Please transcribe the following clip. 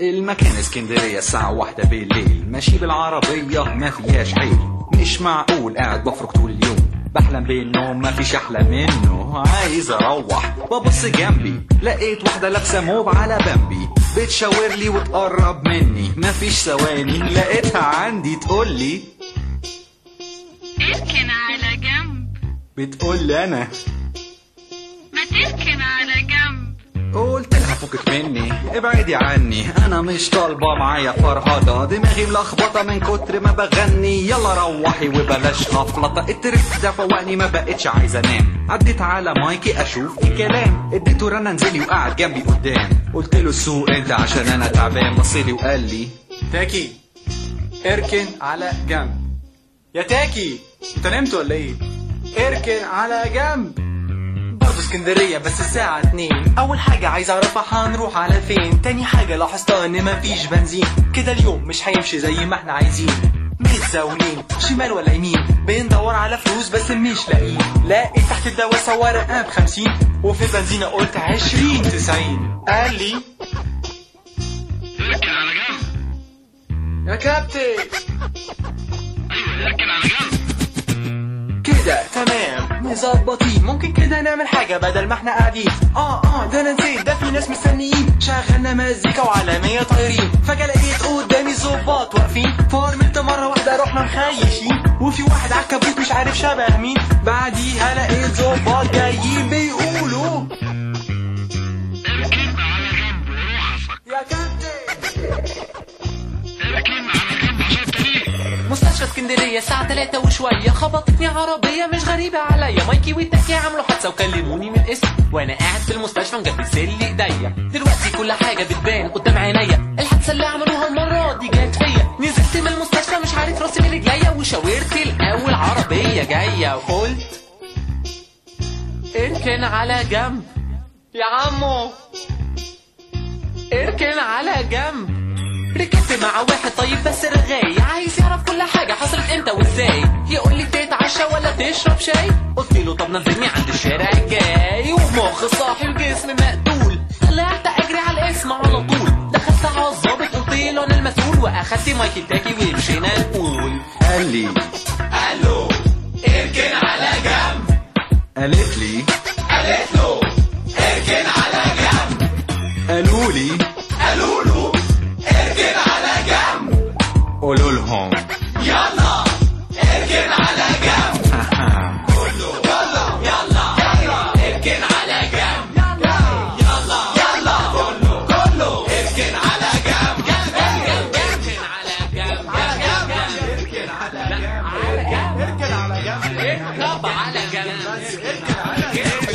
المكان اسكندرية الساعة 1 بالليل، ماشي بالعربية ما فيهاش حيل. مش معقول قاعد بفرك طول اليوم، بحلم بالنوم ما فيش احلى منه. عايز اروح ببص جنبي، لقيت واحدة لابسة موب على بامبي، بتشاور لي وتقرب مني، ما فيش ثواني لقيتها عندي تقولي اركن على جنب. بتقولي انا ما تركن على جنب. قلت لها فكك مني ابعدي عني، انا مش طالبه معايا فرهضه، دماغي ملخبطه من كتر ما بغني. يلا روحي وبلاش غفلطه، التريك ده فوقني ما بقتش عايزه انام. عديت على مايكي اشوف الكلام، اديته رنه نزلي وقعد جنبي قدام. قلت له السوق انت عشان انا تعبان، بصلي وقال لي تاكي اركن على جنب. يا تاكي انت نمت ولا ايه؟ اركن على جنب. برضه اسكندرية بس الساعة 2. أول حاجة عايز أعرفها هنروح على فين. تاني حاجة لاحظتها إن مفيش بنزين، كده اليوم مش هيمشي زي ما احنا عايزين. متزاولين شمال ولا يمين، بندور على فلوس بس مش لاقيين. لقيت تحت الدواسة ورقة ب50، وفي البنزينة قلت 20-90. قال لي اركن على جنب. يا كابتن ايوه اركن على جنب. كده تمام مظبطين. ممكن كده نعمل حاجة بدل ما احنا قاعدين. ده انا نسيت، ده في ناس مستنيين. شغلنا مزيكا وعالمية طايرين، فجأة لقيت قدامي الظباط واقفين. فورملت مرة واحدة رحنا مخيشين، وفي واحد عالكبوت مش عارف شبه مين. بعديها لقيت ظباط جايين بيقولوا اركن على جنب وروحك. يا كابتن اركن على جنب عشان الطريق. مستشفى اسكندرية الساعة 3 وشوية، خبطتني عربية مش غريبة عليا. مايكي والتاكي عملوا حادثة وكلموني من الاسم، وانا قاعد في المستشفى مجبس لي ايديا. دلوقتي كل حاجة بتبان قدام عينيا، الحادثة اللي عملوها المرة دي جت فيا. نزلت من المستشفى مش عارف راسي من رجليا، وشاورت الاول عربية جاية وقلت اركن على جنب يا عمو، اركن على جنب. ركبت مع واحد طيب بس رغاي، عايز يعرف كل حاجة حصلت امتى وازاي. يقول لي تتعشى ولا تشرب شاي، قلت له طب نزلني عند الشارع الجاي. ومخ صاحي وجسم مقتول، طلعت اجري على الاسم على طول. دخلت على الظابط قلت له انا المسؤول، واخدت مايك التاكي ومشينا نقول. قال لي الو اركن على جنب. قالت لي قالت له اركن على جنب. قالوا لي قالوا له اركن على جنب. قولوا لهم يلا اركن على جنب. كله يلا يلا اركن على جنب. يلا يلا كله اركن على جنب. اركن على جنب. اركن على جنب. اركن على جنب. اركن على جنب. اركن على جنب.